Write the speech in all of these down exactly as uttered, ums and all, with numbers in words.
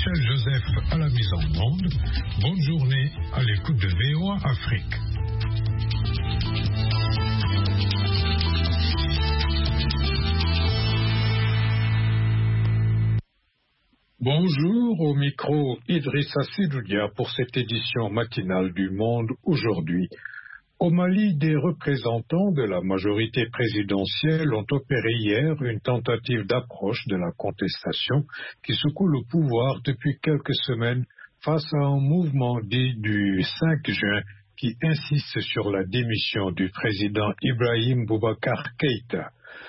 Michel Joseph à la mise en onde. Bonne journée à l'écoute de V O A Afrique. Bonjour, au micro Idrissa Sidoudia pour cette édition matinale du Monde aujourd'hui. Au Mali, des représentants de la majorité présidentielle ont opéré hier une tentative d'approche de la contestation qui secoue le pouvoir depuis quelques semaines face à un mouvement dit du cinq juin qui insiste sur la démission du président Ibrahim Boubacar Keïta.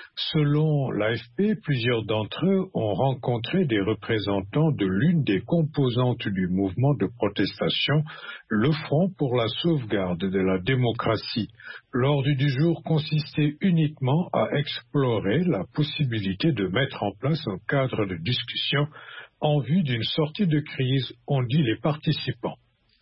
Selon l'A F P, plusieurs d'entre eux ont rencontré des représentants de l'une des composantes du mouvement de protestation, le Front pour la sauvegarde de la démocratie. L'ordre du jour consistait uniquement à explorer la possibilité de mettre en place un cadre de discussion en vue d'une sortie de crise, ont dit les participants.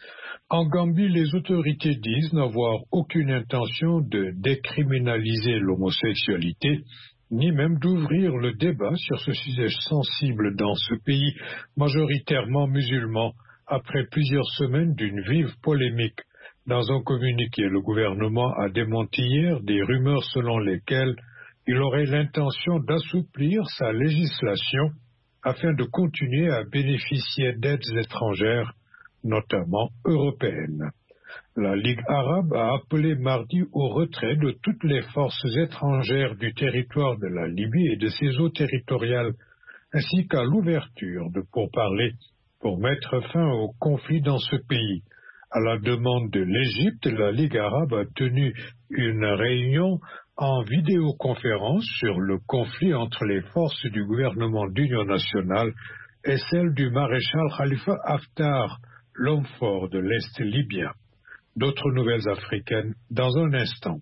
En Gambie, les autorités disent n'avoir aucune intention de décriminaliser l'homosexualité, ni même d'ouvrir le débat sur ce sujet sensible dans ce pays majoritairement musulman, après plusieurs semaines d'une vive polémique. Dans un communiqué, le gouvernement a démenti hier des rumeurs selon lesquelles il aurait l'intention d'assouplir sa législation afin de continuer à bénéficier d'aides étrangères, notamment européennes. La Ligue arabe a appelé mardi au retrait de toutes les forces étrangères du territoire de la Libye et de ses eaux territoriales, ainsi qu'à l'ouverture de pourparlers pour mettre fin au conflit dans ce pays. À la demande de l'Égypte, la Ligue arabe a tenu une réunion en vidéoconférence sur le conflit entre les forces du gouvernement d'union nationale et celles du maréchal Khalifa Haftar, l'homme fort de l'Est libyen. D'autres nouvelles africaines dans un instant.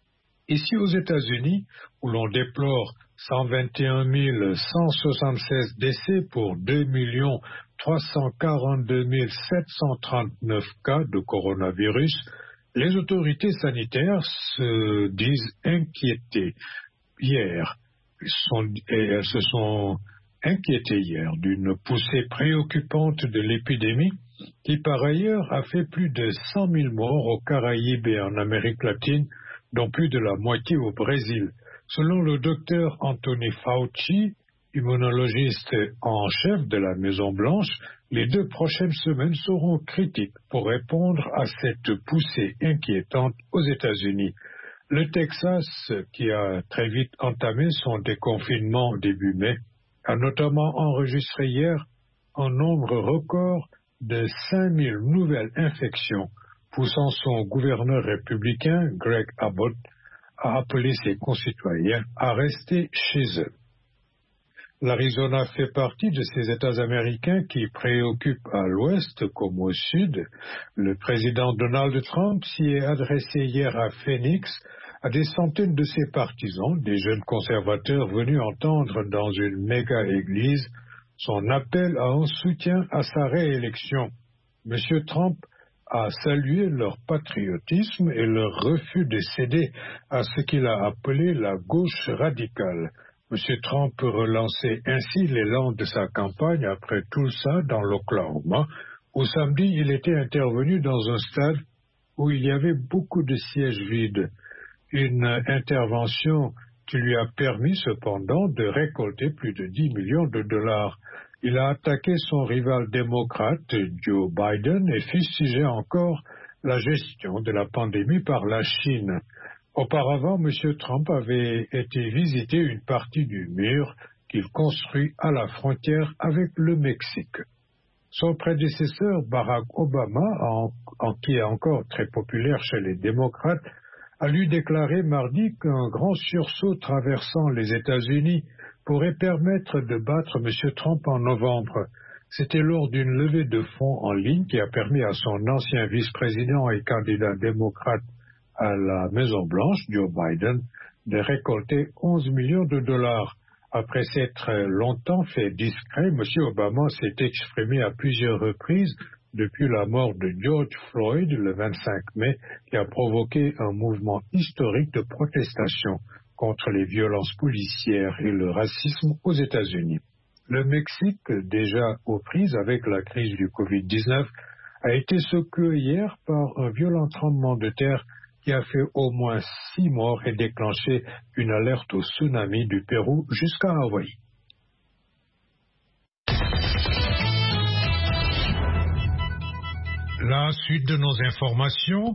Ici aux États-Unis, où l'on déplore cent vingt et un mille cent soixante-seize décès pour deux millions trois cent quarante-deux mille sept cent trente-neuf cas de coronavirus, les autorités sanitaires se disent inquiétées. Hier, sont, et elles se sont inquiétées hier d'une poussée préoccupante de l'épidémie qui par ailleurs a fait plus de cent mille morts aux Caraïbes et en Amérique latine, dont plus de la moitié au Brésil. Selon le docteur Anthony Fauci, immunologiste en chef de la Maison-Blanche, les deux prochaines semaines seront critiques pour répondre à cette poussée inquiétante aux États-Unis. Le Texas, qui a très vite entamé son déconfinement début mai, a notamment enregistré hier un nombre record de cinq mille nouvelles infections, poussant son gouverneur républicain, Greg Abbott, à appeler ses concitoyens à rester chez eux. L'Arizona fait partie de ces États américains qui préoccupent à l'ouest comme au sud. Le président Donald Trump s'y est adressé hier à Phoenix à des centaines de ses partisans, des jeunes conservateurs venus entendre dans une méga-église son appel à un soutien à sa réélection. M. Trump a salué leur patriotisme et leur refus de céder à ce qu'il a appelé la gauche radicale. M. Trump relançait ainsi l'élan de sa campagne après Tulsa dans l'Oklahoma, où samedi il était intervenu dans un stade où il y avait beaucoup de sièges vides. Une intervention qui lui a permis cependant de récolter plus de dix millions de dollars. Il a attaqué son rival démocrate, Joe Biden, et fustigé encore la gestion de la pandémie par la Chine. Auparavant, M. Trump avait été visiter une partie du mur qu'il construit à la frontière avec le Mexique. Son prédécesseur, Barack Obama, en, en, qui est encore très populaire chez les démocrates, a lui déclaré mardi qu'un grand sursaut traversant les États-Unis pourrait permettre de battre M. Trump en novembre. C'était lors d'une levée de fonds en ligne qui a permis à son ancien vice-président et candidat démocrate à la Maison-Blanche, Joe Biden, de récolter onze millions de dollars. Après s'être longtemps fait discret, M. Obama s'est exprimé à plusieurs reprises depuis la mort de George Floyd le vingt-cinq mai, qui a provoqué un mouvement historique de protestation contre les violences policières et le racisme aux États-Unis. Le Mexique, déjà aux prises avec la crise du covid dix-neuf, a été secoué hier par un violent tremblement de terre qui a fait au moins six morts et déclenché une alerte au tsunami du Pérou jusqu'à Hawaï. La suite de nos informations.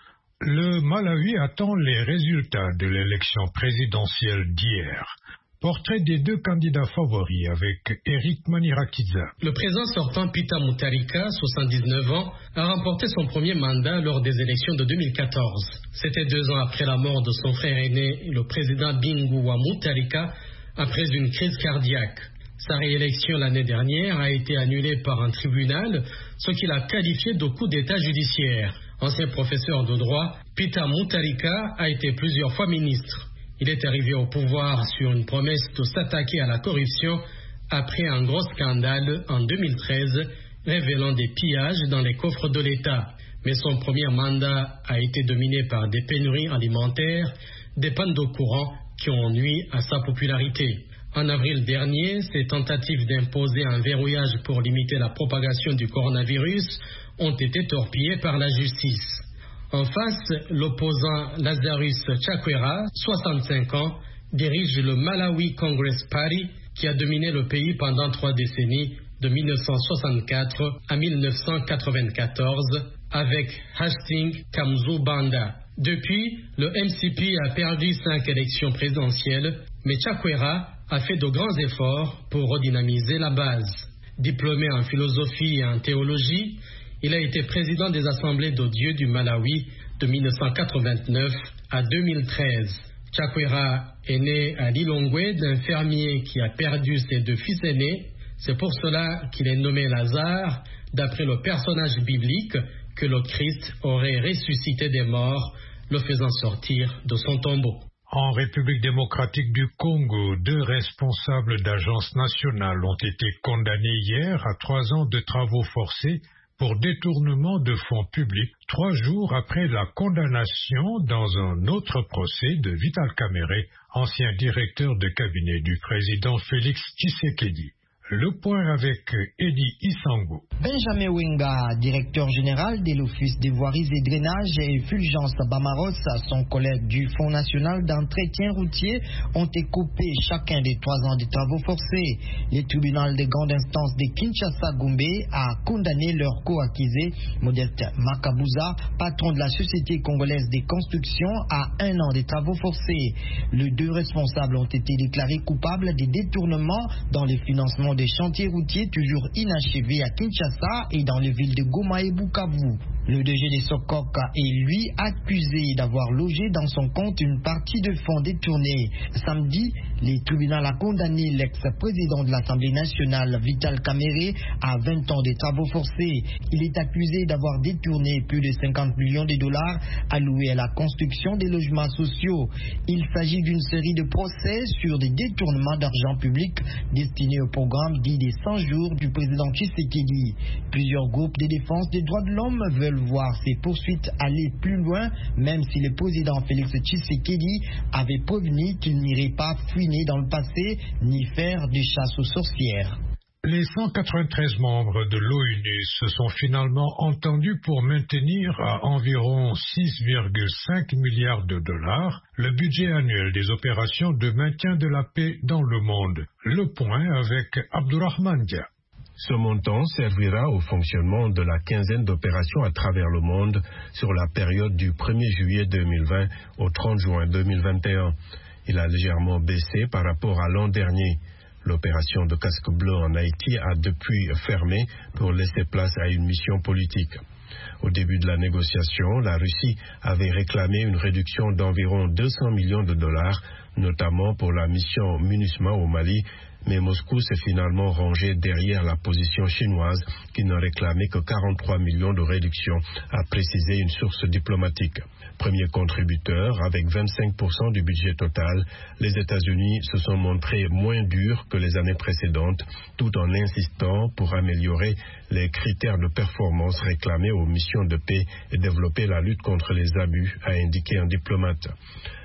Le Malawi attend les résultats de l'élection présidentielle d'hier. Portrait des deux candidats favoris avec Eric Manirakiza. Le président sortant Peter Mutharika, soixante-dix-neuf ans, a remporté son premier mandat lors des élections de deux mille quatorze. C'était deux ans après la mort de son frère aîné, le président Bingu wa Mutharika, après une crise cardiaque. Sa réélection l'année dernière a été annulée par un tribunal, ce qu'il a qualifié de coup d'État judiciaire. Ancien professeur de droit, Peter Mutharika a été plusieurs fois ministre. Il est arrivé au pouvoir sur une promesse de s'attaquer à la corruption après un gros scandale en deux mille treize révélant des pillages dans les coffres de l'État. Mais son premier mandat a été dominé par des pénuries alimentaires, des pannes d'eau courant qui ont nui à sa popularité. En avril dernier, ses tentatives d'imposer un verrouillage pour limiter la propagation du coronavirus ont été torpillées par la justice. En face, l'opposant Lazarus Chakwera, soixante-cinq ans, dirige le Malawi Congress Party qui a dominé le pays pendant trois décennies, de mille neuf cent soixante-quatre à mille neuf cent quatre-vingt-quatorze, avec Hastings Kamzu Banda. Depuis, le M C P a perdu cinq élections présidentielles, mais Chakwera a fait de grands efforts pour redynamiser la base. Diplômé en philosophie et en théologie, il a été président des Assemblées de Dieu du Malawi de mille neuf cent quatre-vingt-neuf à deux mille treize. Chakwera est né à Lilongwe d'un fermier qui a perdu ses deux fils aînés. C'est pour cela qu'il est nommé Lazare, d'après le personnage biblique que le Christ aurait ressuscité des morts, le faisant sortir de son tombeau. En République démocratique du Congo, deux responsables d'agences nationales ont été condamnés hier à trois ans de travaux forcés pour détournement de fonds publics, trois jours après la condamnation dans un autre procès de Vital Kamerhe, ancien directeur de cabinet du président Félix Tshisekedi. Le point avec Eddie Isango. Benjamin Wenga, directeur général de l'Office des voiries et drainages, et Fulgence Bamaros, son collègue du Fonds national d'entretien routier, ont été coupés chacun des trois ans de travaux forcés. Le tribunal de grande instance de Kinshasa-Gombe a condamné leur co-accusé, Modeste Makabuza, patron de la Société congolaise des constructions, à un an de travaux forcés. Les deux responsables ont été déclarés coupables de détournement dans les financements des chantiers routiers toujours inachevés à Kinshasa et dans les villes de Goma et Bukavu. Le D G de Sokok est lui accusé d'avoir logé dans son compte une partie de fonds détournés. Samedi, le tribunal a condamné l'ex-président de l'Assemblée nationale, Vital Kamerhe, à vingt ans de travaux forcés. Il est accusé d'avoir détourné plus de cinquante millions de dollars alloués à la construction des logements sociaux. Il s'agit d'une série de procès sur des détournements d'argent public destinés au programme dit des cent jours du président Tshisekedi. Plusieurs groupes de défense des droits de l'homme veulent voir ces poursuites aller plus loin, même si le président Félix Tshisekedi avait prévenu qu'il n'irait pas fouiner dans le passé ni faire de chasse aux sorcières. Les cent quatre-vingt-treize membres de l'ONU se sont finalement entendus pour maintenir à environ six virgule cinq milliards de dollars le budget annuel des opérations de maintien de la paix dans le monde. Le point avec Abdourahmane Dia. Ce montant servira au fonctionnement de la quinzaine d'opérations à travers le monde sur la période du premier juillet deux mille vingt au trente juin deux mille vingt et un. Il a légèrement baissé par rapport à l'an dernier. L'opération de Casque Bleu en Haïti a depuis fermé pour laisser place à une mission politique. Au début de la négociation, la Russie avait réclamé une réduction d'environ deux cents millions de dollars, notamment pour la mission MINUSMA au Mali, mais Moscou s'est finalement rangé derrière la position chinoise qui ne réclamait que quarante-trois millions de réduction, a précisé une source diplomatique. Premier contributeur, avec vingt-cinq pour cent du budget total, les États-Unis se sont montrés moins durs que les années précédentes, tout en insistant pour améliorer les critères de performance réclamés aux missions de paix et développer la lutte contre les abus, a indiqué un diplomate.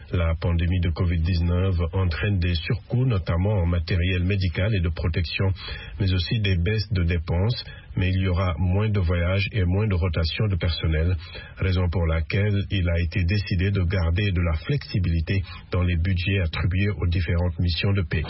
La pandémie de covid dix-neuf entraîne des surcoûts, notamment en matériel médical et de protection, mais aussi des baisses de dépenses, mais il y aura moins de voyages et moins de rotation de personnel, raison pour laquelle il a été décidé de garder de la flexibilité dans les budgets attribués aux différentes missions de paix.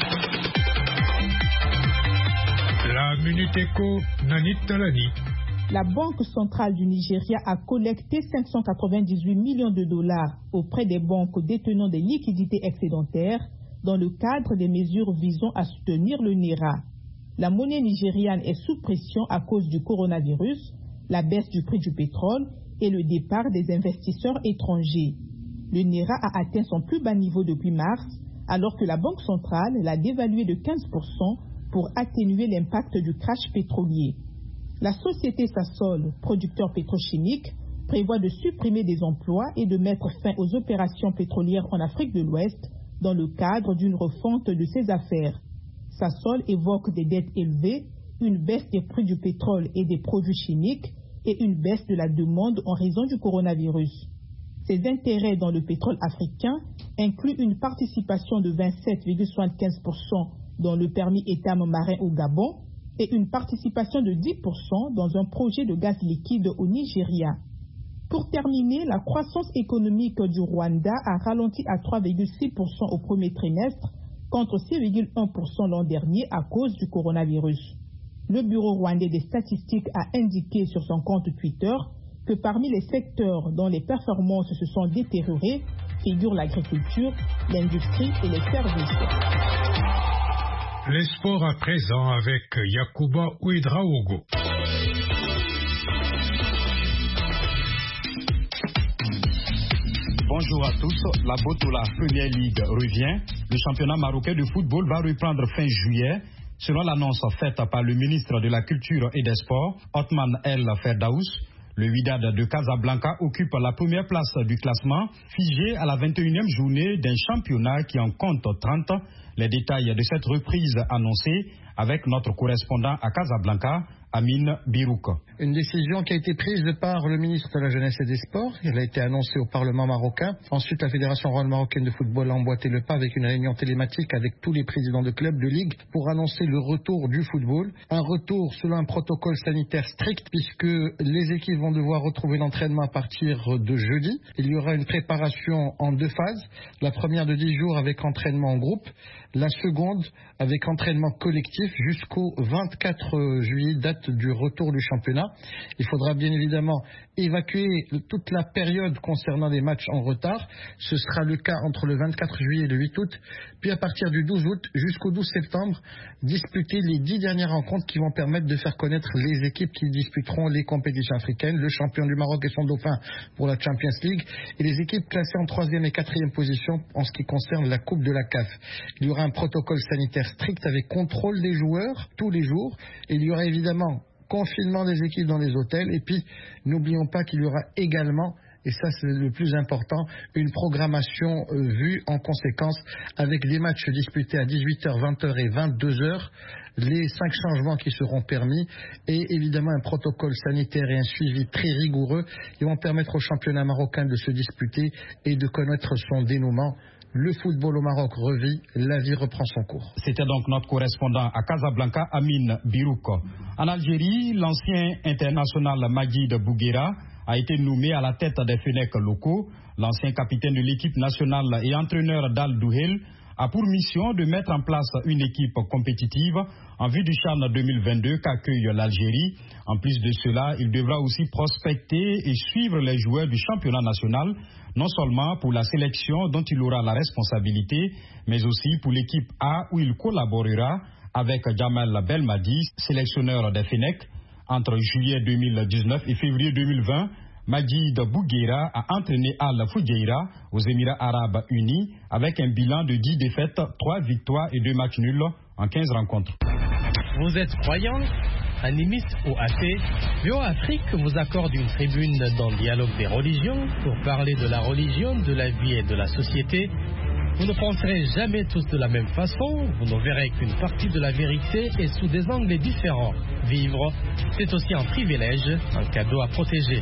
La Minute Éco, Nanit Talani. La Banque centrale du Nigeria a collecté cinq cent quatre-vingt-dix-huit millions de dollars auprès des banques détenant des liquidités excédentaires dans le cadre des mesures visant à soutenir le Naira. La monnaie nigériane est sous pression à cause du coronavirus, la baisse du prix du pétrole et le départ des investisseurs étrangers. Le Naira a atteint son plus bas niveau depuis mars, alors que la Banque centrale l'a dévalué de quinze pour cent pour atténuer l'impact du crash pétrolier. La société Sasol, producteur pétrochimique, prévoit de supprimer des emplois et de mettre fin aux opérations pétrolières en Afrique de l'Ouest dans le cadre d'une refonte de ses affaires. Sasol évoque des dettes élevées, une baisse des prix du pétrole et des produits chimiques et une baisse de la demande en raison du coronavirus. Ses intérêts dans le pétrole africain incluent une participation de vingt-sept virgule soixante-quinze pour cent dans le permis Etam marin au Gabon et une participation de dix pour cent dans un projet de gaz liquide au Nigeria. Pour terminer, la croissance économique du Rwanda a ralenti à trois virgule six pour cent au premier trimestre contre six virgule un pour cent l'an dernier à cause du coronavirus. Le Bureau rwandais des statistiques a indiqué sur son compte Twitter que parmi les secteurs dont les performances se sont détériorées figurent l'agriculture, l'industrie et les services. Les sports à présent avec Yakuba Ouedraogo. Bonjour à tous. La Botola Première Ligue revient. Le championnat marocain de football va reprendre fin juillet. Selon l'annonce faite par le ministre de la Culture et des Sports, Othman El Ferdaous, le Wydad de Casablanca occupe la première place du classement, figé à la vingt et unième journée d'un championnat qui en compte trente. Les détails de cette reprise annoncée avec notre correspondant à Casablanca, Amine Birouk. Une décision qui a été prise par le ministre de la Jeunesse et des Sports. Elle a été annoncée au Parlement marocain. Ensuite, la Fédération royale marocaine de football a emboîté le pas avec une réunion télématique avec tous les présidents de clubs de ligue pour annoncer le retour du football. Un retour selon un protocole sanitaire strict puisque les équipes vont devoir retrouver l'entraînement à partir de jeudi. Il y aura une préparation en deux phases. La première de dix jours avec entraînement en groupe. La seconde avec entraînement collectif jusqu'au vingt-quatre juillet, date du retour du championnat. Il faudra bien évidemment évacuer toute la période concernant les matchs en retard. Ce sera le cas entre le vingt-quatre juillet et le huit août. Puis à partir du douze août jusqu'au douze septembre, disputer les dix dernières rencontres qui vont permettre de faire connaître les équipes qui disputeront les compétitions africaines, le champion du Maroc et son dauphin pour la Champions League, et les équipes classées en troisième et quatrième position en ce qui concerne la Coupe de la C A F. Il y aura un protocole sanitaire strict avec contrôle des joueurs tous les jours. Et il y aura évidemment confinement des équipes dans les hôtels. Et puis, n'oublions pas qu'il y aura également, et ça c'est le plus important, une programmation euh, vue en conséquence avec des matchs disputés à dix-huit heures, vingt heures et vingt-deux heures, les cinq changements qui seront permis et évidemment un protocole sanitaire et un suivi très rigoureux qui vont permettre au championnat marocain de se disputer et de connaître son dénouement. Le football au Maroc revit, la vie reprend son cours. C'était donc notre correspondant à Casablanca, Amine Birouk. En Algérie, l'ancien international Majid Bouguera a été nommé à la tête des Fenech locaux. L'ancien capitaine de l'équipe nationale et entraîneur d'Al Douhel a pour mission de mettre en place une équipe compétitive en vue du CHAN deux mille vingt-deux qu'accueille l'Algérie. En plus de cela, il devra aussi prospecter et suivre les joueurs du championnat national, non seulement pour la sélection dont il aura la responsabilité, mais aussi pour l'équipe A où il collaborera avec Jamal Belmadi, sélectionneur des Fenech. Entre juillet deux mille dix-neuf et février deux mille vingt, Majid Bouguera a entraîné Al Fujairah aux Émirats Arabes Unis avec un bilan de dix défaites, trois victoires et deux matchs nuls en quinze rencontres. Vous êtes croyant, animiste ou athée, V O A Afrique vous accorde une tribune dans le dialogue des religions pour parler de la religion, de la vie et de la société. Vous ne penserez jamais tous de la même façon, vous ne verrez qu'une partie de la vérité et sous des angles différents. Vivre, c'est aussi un privilège, un cadeau à protéger.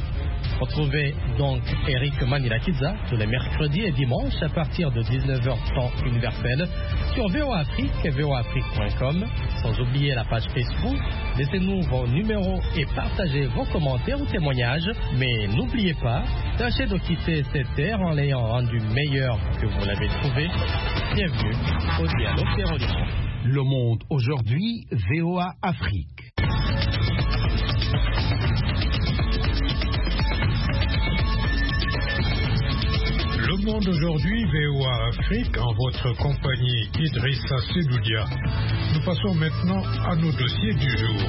Retrouvez donc Eric Manilakiza tous les mercredis et dimanches à partir de dix-neuf heures temps universelle sur V O A Afrique et V O A Afrique point com. Sans oublier la page Facebook. Laissez-nous vos numéros et partagez vos commentaires ou témoignages. Mais n'oubliez pas, tâchez de quitter cette terre en l'ayant rendu meilleur que vous l'avez trouvé. Bienvenue au Dialogue des religions. Le Monde aujourd'hui, V O A Afrique. Le Monde aujourd'hui, V O A Afrique, en votre compagnie Idrissa Sedoudia. Nous passons maintenant à nos dossiers du jour.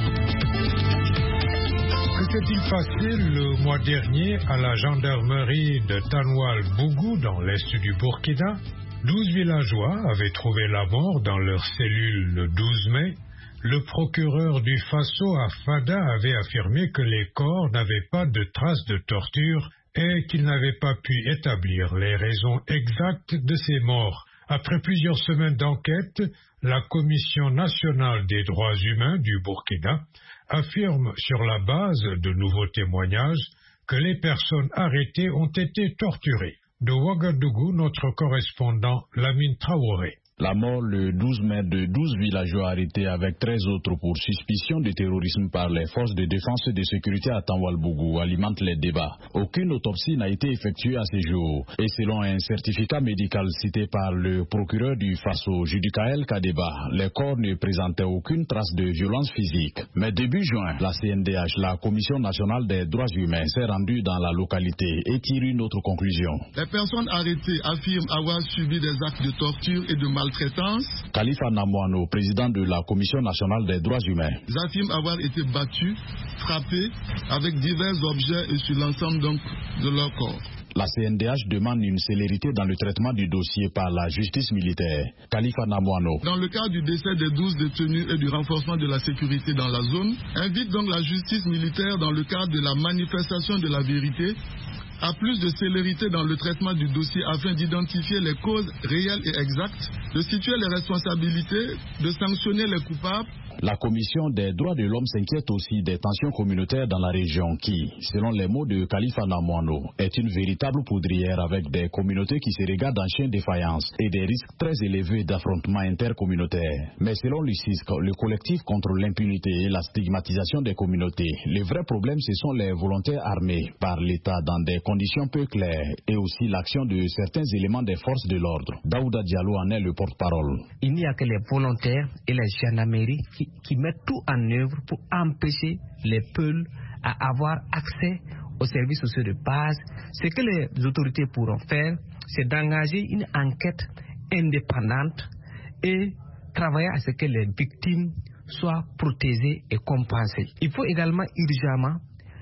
Que s'est-il passé le mois dernier à la gendarmerie de Tanwal Bougou dans l'est du Burkina? Douze villageois avaient trouvé la mort dans leur cellule le douze mai. Le procureur du Faso à Fada avait affirmé que les corps n'avaient pas de traces de torture et qu'il n'avait pas pu établir les raisons exactes de ces morts. Après plusieurs semaines d'enquête, la Commission nationale des droits humains du Burkina affirme sur la base de nouveaux témoignages que les personnes arrêtées ont été torturées. De Ouagadougou, notre correspondant Lamine Traoré. La mort le douze mai de douze villageois arrêtés avec treize autres pour suspicion de terrorisme par les forces de défense et de sécurité à Tanwal-Bougou alimente les débats. Aucune autopsie n'a été effectuée à ce jour. Et selon un certificat médical cité par le procureur du Faso, Judicaël Kadeba, les corps ne présentaient aucune trace de violence physique. Mais début juin, la C N D H, la Commission nationale des droits humains, s'est rendue dans la localité et tire une autre conclusion. Les personnes arrêtées affirment avoir subi des actes de torture et de maltraitance. Khalifa Namouano, président de la Commission nationale des droits humains. Ils affirment avoir été battus, frappés avec divers objets et sur l'ensemble donc de leur corps. La C N D H demande une célérité dans le traitement du dossier par la justice militaire. Khalifa Namouano. Dans le cas du décès des douze détenus et du renforcement de la sécurité dans la zone, invite donc la justice militaire dans le cadre de la manifestation de la vérité à plus de célérité dans le traitement du dossier afin d'identifier les causes réelles et exactes, de situer les responsabilités, de sanctionner les coupables. La Commission des droits de l'homme s'inquiète aussi des tensions communautaires dans la région qui, selon les mots de Khalifa Namouano, est une véritable poudrière avec des communautés qui se regardent en chien de défaillance et des risques très élevés d'affrontements intercommunautaires. Mais selon l'U C I S C, le collectif contre l'impunité et la stigmatisation des communautés, le vrai problème ce sont les volontaires armés par l'État dans des conditions peu claires et aussi l'action de certains éléments des forces de l'ordre. Daouda Diallo en est le porte-parole. Il n'y a que les volontaires et les gendarmeries qui qui mettent tout en œuvre pour empêcher les peuples à avoir accès aux services sociaux de base. Ce que les autorités pourront faire, c'est d'engager une enquête indépendante et travailler à ce que les victimes soient protégées et compensées. Il faut également urgemment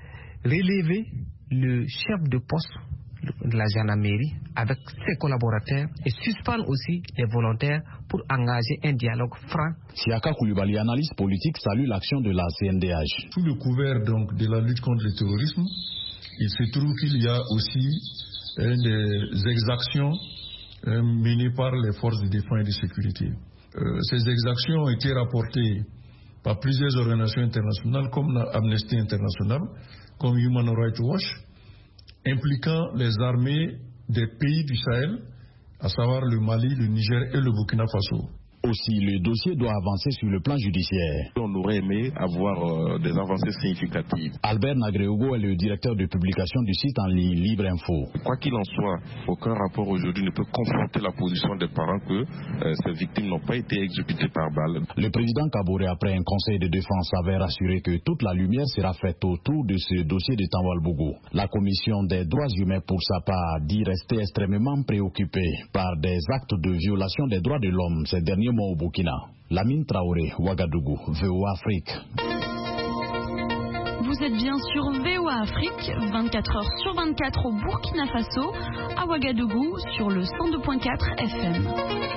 relever le chef de poste de la gendarmerie avec ses collaborateurs et suspendre aussi les volontaires pour engager un dialogue franc. Siaka Koulibaly, analyste politique, salue l'action de la C N D H. Sous le couvert donc de la lutte contre le terrorisme, il se trouve qu'il y a aussi euh, des exactions euh, menées par les forces de défense et de sécurité. Euh, ces exactions ont été rapportées par plusieurs organisations internationales comme Amnesty International, comme Human Rights Watch, impliquant les armées des pays du Sahel, à savoir le Mali, le Niger et le Burkina Faso. Aussi, le dossier doit avancer sur le plan judiciaire. On aurait aimé avoir euh, des avancées significatives. Albert Nagreogo est le directeur de publication du site en ligne Libre Info. Quoi qu'il en soit, aucun rapport aujourd'hui ne peut confronter la position des parents que euh, ces victimes n'ont pas été exécutées par balle. Le président Kaboré, après un conseil de défense, avait rassuré que toute la lumière sera faite autour de ce dossier de Tanwal-Bougou. La commission des droits humains, pour sa part, dit rester extrêmement préoccupée par des actes de violation des droits de l'homme ces derniers mois au Burkina. Lamine Traoré, Ouagadougou, V O A Afrique. Vous êtes bien sur V O A Afrique, vingt-quatre heures sur vingt-quatre au Burkina Faso, à Ouagadougou sur le cent deux virgule quatre F M.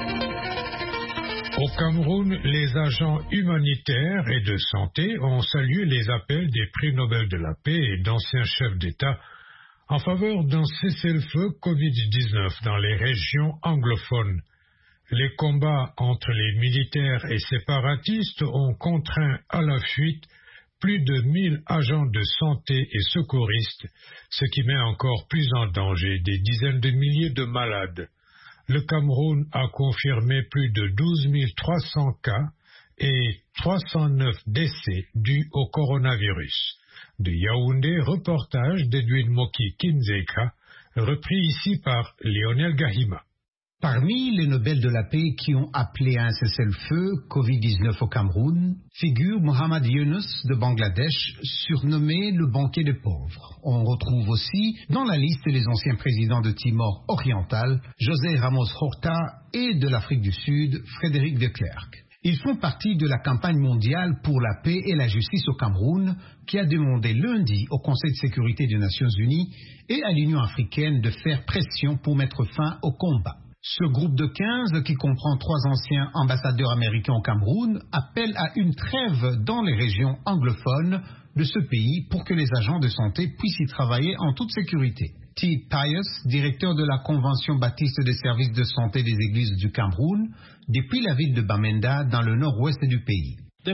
Au Cameroun, les agents humanitaires et de santé ont salué les appels des prix Nobel de la paix et d'anciens chefs d'État en faveur d'un cessez-le-feu covid dix-neuf dans les régions anglophones. Les combats entre les militaires et séparatistes ont contraint à la fuite plus de mille agents de santé et secouristes, ce qui met encore plus en danger des dizaines de milliers de malades. Le Cameroun a confirmé plus de douze mille trois cents cas et trois cent neuf décès dus au coronavirus. De Yaoundé, reportage d'Edwin Moki Kinzeka, repris ici par Lionel Gahima. Parmi les Nobel de la paix qui ont appelé à un cessez-le-feu covid dix-neuf au Cameroun, figure Mohamed Yunus de Bangladesh, surnommé le banquier des pauvres. On retrouve aussi dans la liste les anciens présidents de Timor oriental, José Ramos Horta, et de l'Afrique du Sud, Frédéric de Klerk. Ils font partie de la campagne mondiale pour la paix et la justice au Cameroun, qui a demandé lundi au Conseil de sécurité des Nations Unies et à l'Union africaine de faire pression pour mettre fin au combat. Ce groupe de quinze, qui comprend trois anciens ambassadeurs américains au Cameroun, appelle à une trêve dans les régions anglophones de ce pays pour que les agents de santé puissent y travailler en toute sécurité. T. Pius, directeur de la Convention baptiste des services de santé des églises du Cameroun, depuis la ville de Bamenda, dans le nord-ouest du pays. Le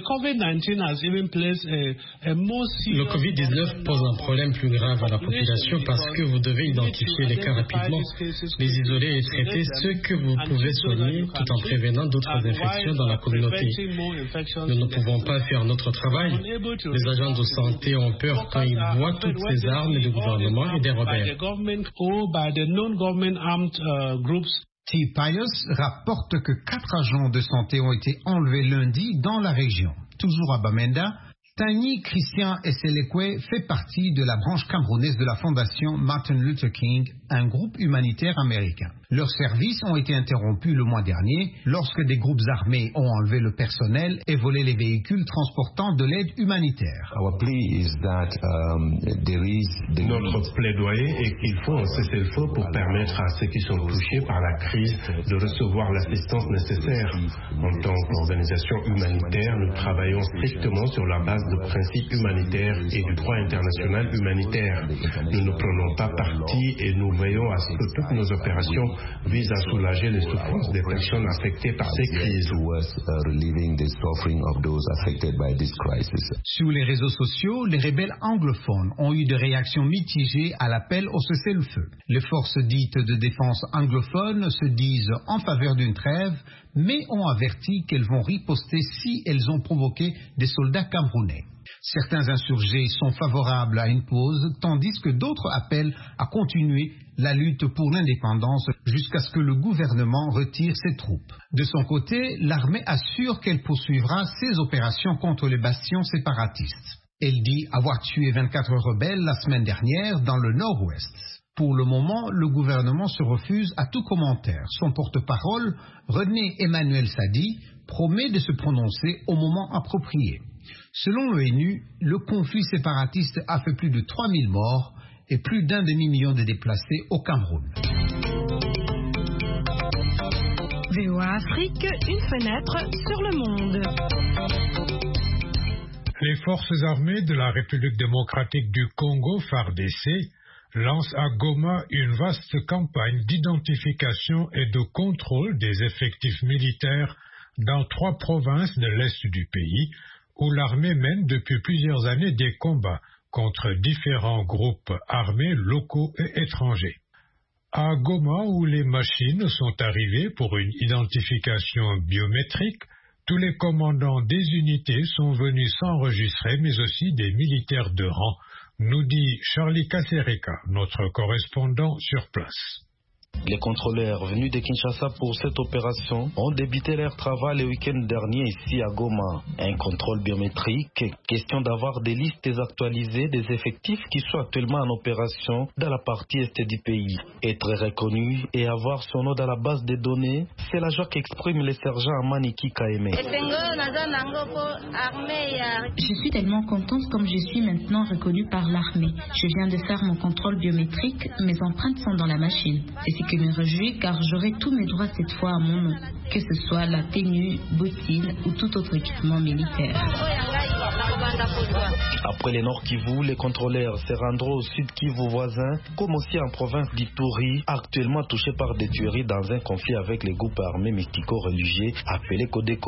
covid dix-neuf pose un problème plus grave à la population parce que vous devez identifier les cas rapidement, les isoler et traiter ceux que vous pouvez soigner tout en prévenant d'autres infections dans la communauté. Nous ne pouvons pas faire notre travail. Les agents de santé ont peur quand ils voient toutes ces armes du gouvernement et des rebelles. T. Pius rapporte que quatre agents de santé ont été enlevés lundi dans la région. Toujours à Bamenda, Tani Christian Esselekwe fait partie de la branche camerounaise de la fondation Martin Luther King, un groupe humanitaire américain. Leurs services ont été interrompus le mois dernier lorsque des groupes armés ont enlevé le personnel et volé les véhicules transportant de l'aide humanitaire. Our plea is that, um, there is the Notre plaidoyer est qu'il faut un cessez-le-feu pour permettre à ceux qui sont touchés par la crise de recevoir l'assistance nécessaire. En tant qu'organisation humanitaire, nous travaillons strictement sur la base de principes humanitaires et du droit international humanitaire. Nous ne prenons pas parti et nous veillons à ce que toutes nos opérations visent à soulager les souffrances des personnes affectées par ces crises. Sur les réseaux sociaux, les rebelles anglophones ont eu des réactions mitigées à l'appel au cessez-le-feu. Les forces dites de défense anglophones se disent en faveur d'une trêve, mais ont averti qu'elles vont riposter si elles ont provoqué des soldats camerounais. Certains insurgés sont favorables à une pause, tandis que d'autres appellent à continuer la lutte pour l'indépendance jusqu'à ce que le gouvernement retire ses troupes. De son côté, l'armée assure qu'elle poursuivra ses opérations contre les bastions séparatistes. Elle dit avoir tué vingt-quatre rebelles la semaine dernière dans le nord-ouest. Pour le moment, le gouvernement se refuse à tout commentaire. Son porte-parole, René Emmanuel Sadi, promet de se prononcer au moment approprié. Selon l'ONU, le conflit séparatiste a fait plus de trois mille morts et plus d'un demi-million de déplacés au Cameroun. V O A Afrique, une fenêtre sur le monde. Les forces armées de la République démocratique du Congo, F A R D C, lancent à Goma une vaste campagne d'identification et de contrôle des effectifs militaires dans trois provinces de l'est du pays, où l'armée mène depuis plusieurs années des combats contre différents groupes armés locaux et étrangers. À Goma, où les machines sont arrivées pour une identification biométrique, tous les commandants des unités sont venus s'enregistrer, mais aussi des militaires de rang, nous dit Charlie Kasereka, notre correspondant sur place. Les contrôleurs venus de Kinshasa pour cette opération ont débuté leur travail le week-end dernier ici à Goma. Un contrôle biométrique, question d'avoir des listes actualisées des effectifs qui sont actuellement en opération dans la partie est du pays. Être reconnu et avoir son nom dans la base des données, c'est la joie qu'exprime le sergent Amaniki Kaeme. Je suis tellement contente comme je suis maintenant reconnue par l'armée. Je viens de faire mon contrôle biométrique, mes empreintes sont dans la machine. C'est que me réjouis car j'aurai tous mes droits cette fois à mon nom, que ce soit la tenue, bottines ou tout autre équipement militaire. Après les Nord Kivu, les contrôleurs se rendront au Sud Kivu voisin, comme aussi en province d'Ituri, actuellement touchée par des tueries dans un conflit avec les groupes armés mystico-religieux appelés Kodeko.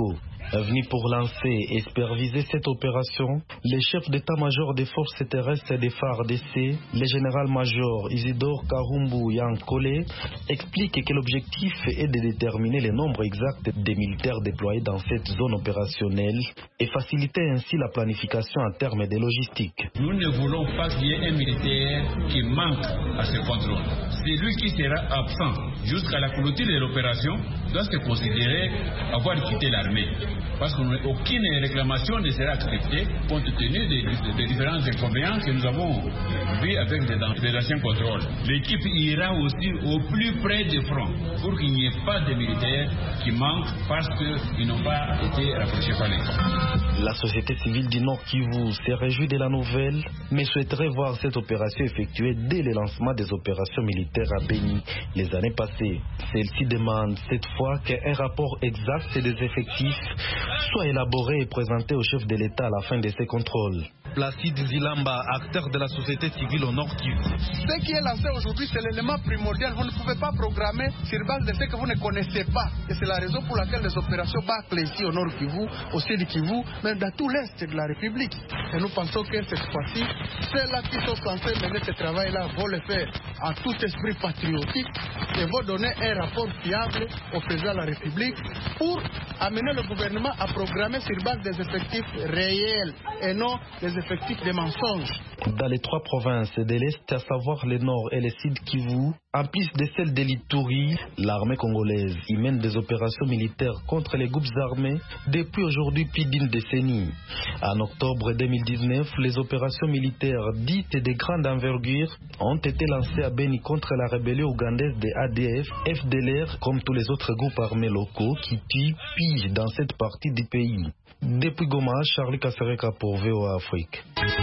Venu pour lancer et superviser cette opération, le chef d'état-major des forces terrestres des F A R D C, le général-major Isidore Karumbu Yankole, explique que l'objectif est de déterminer le nombre exact des militaires déployés dans cette zone opérationnelle et faciliter ainsi la planification en termes de logistique. Nous ne voulons pas qu'il y ait un militaire qui manque à ce contrôle. Celui qui sera absent jusqu'à la clôture de l'opération doit se considérer avoir quitté l'armée. Parce qu'aucune réclamation ne sera acceptée compte tenu des, des différents inconvénients que nous avons vus avec les, les anciens contrôles. L'équipe ira aussi au plus près des fronts pour qu'il n'y ait pas de militaires qui manquent parce qu'ils n'ont pas été rapprochés par les camps. La société civile du Nord Kivu se réjouit de la nouvelle, mais souhaiterait voir cette opération effectuée dès le lancement des opérations militaires à Béni les années passées. Celle-ci demande cette fois qu'un rapport exact des effectifs soit élaboré et présenté au chef de l'État à la fin de ces contrôles. Placide Zilamba, acteur de la société civile au Nord Kivu. Ce qui est lancé aujourd'hui, c'est l'élément primordial. Vous ne pouvez pas programmer sur base de ce que vous ne connaissez pas. Et c'est la raison pour laquelle les opérations bâclent ici au Nord Kivu, au Sud Kivu, même dans tout l'Est de la République. Et nous pensons que cette fois-ci, ceux-là qui sont censés mener ce travail-là vont le faire en tout esprit patriotique et vont donner un rapport fiable au président de la République pour amener le gouvernement à programmer sur base des effectifs réels et non des effectifs de mensonges. Dans les trois provinces de l'Est, à savoir le Nord et le Sud Kivu, en plus de celle de l'Ituri, l'armée congolaise y mène des opérations militaires contre les groupes armés depuis aujourd'hui plus d'une décennie. En octobre deux mille dix-neuf, les opérations militaires dites de grande envergure ont été lancées à Beni contre la rébellion ougandaise des A D F, F D L R, comme tous les autres groupes armés locaux qui tuent pillent dans cette partie du pays. Depuis Goma, Charlie Kassereka pour V O A Afrique.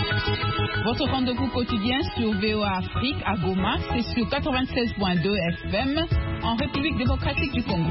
Votre rendez-vous quotidien sur V O A Afrique à Goma, c'est sur quatre-vingt-seize point deux F M en République démocratique du Congo.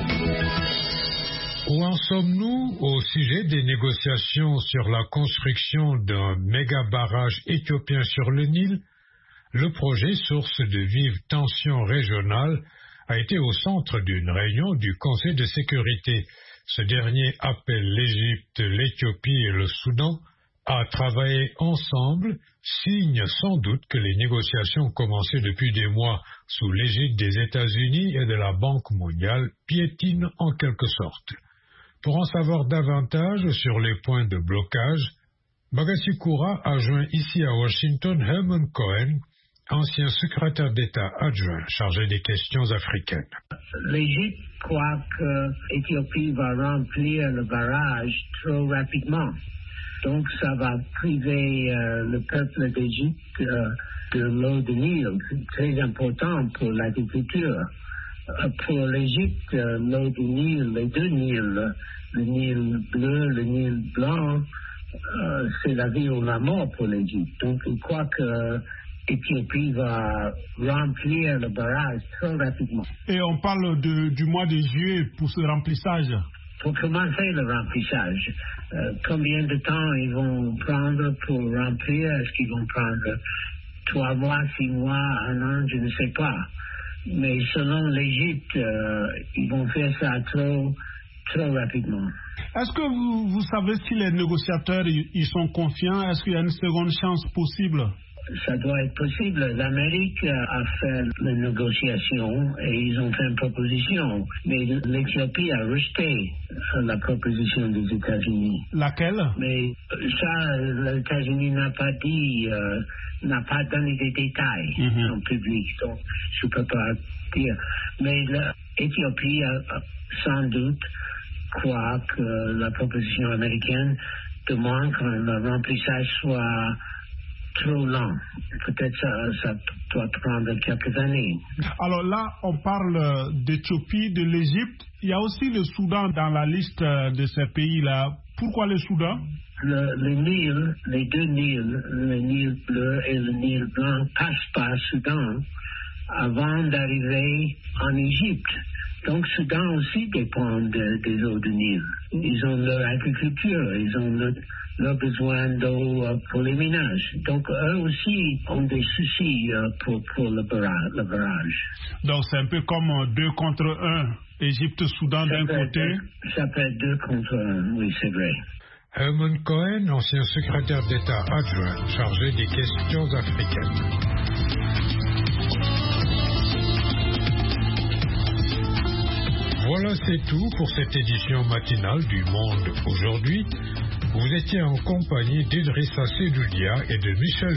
Où en sommes-nous au sujet des négociations sur la construction d'un méga barrage éthiopien sur le Nil? Le projet, source de vives tensions régionales, a été au centre d'une réunion du Conseil de sécurité. Ce dernier appelle l'Égypte, l'Éthiopie et le Soudan à travailler ensemble, signe sans doute que les négociations commencées depuis des mois sous l'égide des États-Unis et de la Banque mondiale piétinent en quelque sorte. Pour en savoir davantage sur les points de blocage, Bagassi Koura a joint ici à Washington Herman Cohen, ancien secrétaire d'État adjoint chargé des questions africaines. L'Égypte croit que l'Éthiopie va remplir le barrage trop rapidement. Donc ça va priver euh, le peuple d'Égypte euh, de l'eau du Nil, très important pour l'agriculture. Euh, pour l'Égypte, euh, l'eau du Nil, les deux Nils, le Nil bleu, le Nil blanc, euh, c'est la vie ou la mort pour l'Égypte. Donc il croit que l'Éthiopie va remplir le barrage très rapidement. Et on parle de, du mois de juillet pour ce remplissage. Pour commencer le remplissage, euh, combien de temps ils vont prendre pour remplir? Est-ce qu'ils vont prendre trois mois, six mois, un an? Je ne sais pas. Mais selon l'Égypte, euh, ils vont faire ça trop, trop rapidement. Est-ce que vous, vous savez si les négociateurs ils, ils sont confiants? Est-ce qu'il y a une seconde chance possible? Ça doit être possible. L'Amérique a fait les négociations et ils ont fait une proposition. Mais l'Éthiopie a rejeté la proposition des États-Unis. Laquelle? Mais ça, les États-Unis n'a pas dit, euh, n'a pas donné des détails mm-hmm. en public. Donc, je ne peux pas dire. Mais l'Éthiopie a, sans doute croit que la proposition américaine demande que le remplissage soit trop lent. Peut-être ça, ça doit prendre quelques années. Alors là, on parle d'Éthiopie, de l'Égypte. Il y a aussi le Soudan dans la liste de ces pays-là. Pourquoi le Soudan? Le, le Nil, les deux Nils, le Nil bleu et le Nil blanc, passent par Soudan avant d'arriver en Égypte. Donc, Soudan aussi dépend de, des eaux du Nil. Ils ont leur agriculture, ils ont leur, leur besoin d'eau pour les ménages. Donc, eux aussi ont des soucis pour, pour le, barrage, le barrage. Donc, c'est un peu comme deux contre un. Égypte-Soudan d'un côté. Être, ça peut être deux contre un, oui, c'est vrai. Herman Cohen, ancien secrétaire d'État adjoint chargé des questions africaines. Voilà, c'est tout pour cette édition matinale du Monde aujourd'hui. Vous étiez en compagnie d'Idrissa Sedoudia et de Michel